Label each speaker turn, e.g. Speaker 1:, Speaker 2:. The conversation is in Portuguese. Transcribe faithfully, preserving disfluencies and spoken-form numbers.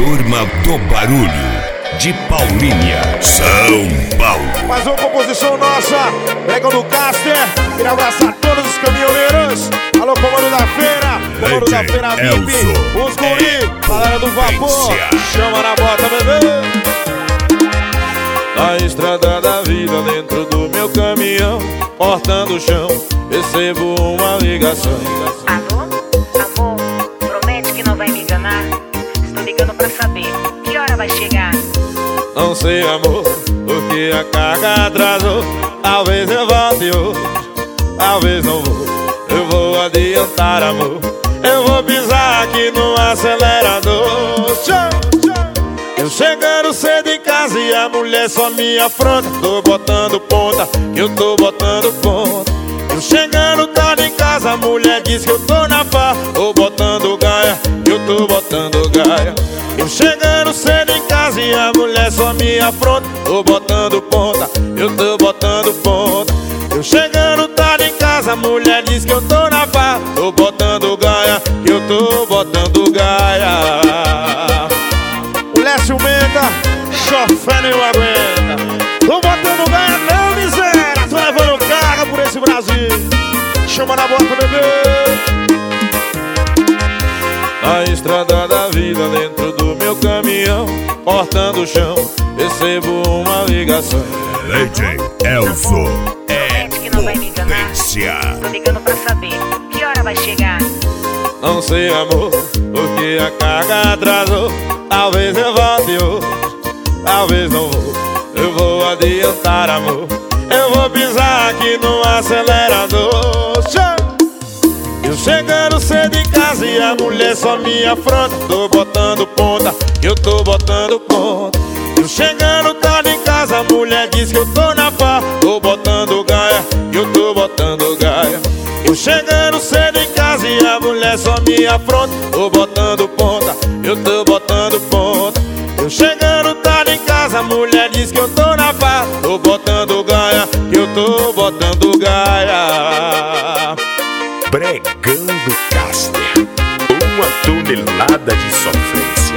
Speaker 1: Turma do Barulho, de Paulínia, São Paulo.
Speaker 2: Mais uma composição nossa, Pega do Caster. Queria abraçar todos os caminhoneiros. Alô, comando da feira, comando da feira V I P, os guri, galera do vapor, chama na bota, bebê.
Speaker 3: Na estrada da vida, dentro do meu caminhão, cortando o chão, recebo uma ligação.
Speaker 4: Alô? Amor, promete que não vai me enganar. Estou ligando pra saber que hora vai chegar.
Speaker 3: Não sei, amor, porque a carga atrasou. Talvez eu volte hoje, talvez não vou. Eu vou adiantar, amor, eu vou pisar aqui no acelerador. Eu chegando cedo em casa e a mulher só me afronta. Tô botando ponta, que eu tô botando ponta. Eu chegando tarde em casa, a mulher diz que eu tô na farra. Tô botando gaia, que eu tô botando gaia. Eu chegando cedo em casa e a mulher só me afronta. Tô botando ponta, eu tô botando ponta. Eu chegando tarde em casa, a mulher diz que eu tô na farra. Tô botando gaia, que eu tô botando gaia.
Speaker 2: Mulher ciumenta, chofé nem aguenta. Tô botando gaia não, miséria. Tô levando carga por esse Brasil. Chama na bota, bebê.
Speaker 3: Na estrada da vida, dentro do meu caminhão, cortando o chão, recebo uma ligação.
Speaker 1: D J Elzo é
Speaker 4: Promete que não vai me enganar.
Speaker 1: potência.
Speaker 4: Estou ligando pra saber que hora vai chegar.
Speaker 3: Não sei, amor, porque a carga atrasou. Talvez eu volte hoje, talvez não vou. Eu vou adiantar, amor, eu vou pisar aqui no acelerador. Eu chegando cedo em casa e a mulher só me afronta. Tô botando ponta, que eu tô botando ponta. Eu chegando tarde em casa, a mulher diz que eu tô na farra. Tô botando gaia, que eu tô botando gaia. Eu chegando cedo em casa e a mulher só me afronta. Tô botando ponta, eu tô botando ponta. Eu chegando tarde em casa, a mulher diz que eu tô na farra. Tô botando gaia, que eu tô botando gaia.
Speaker 1: Pregando Caster, uma tonelada de sofrência.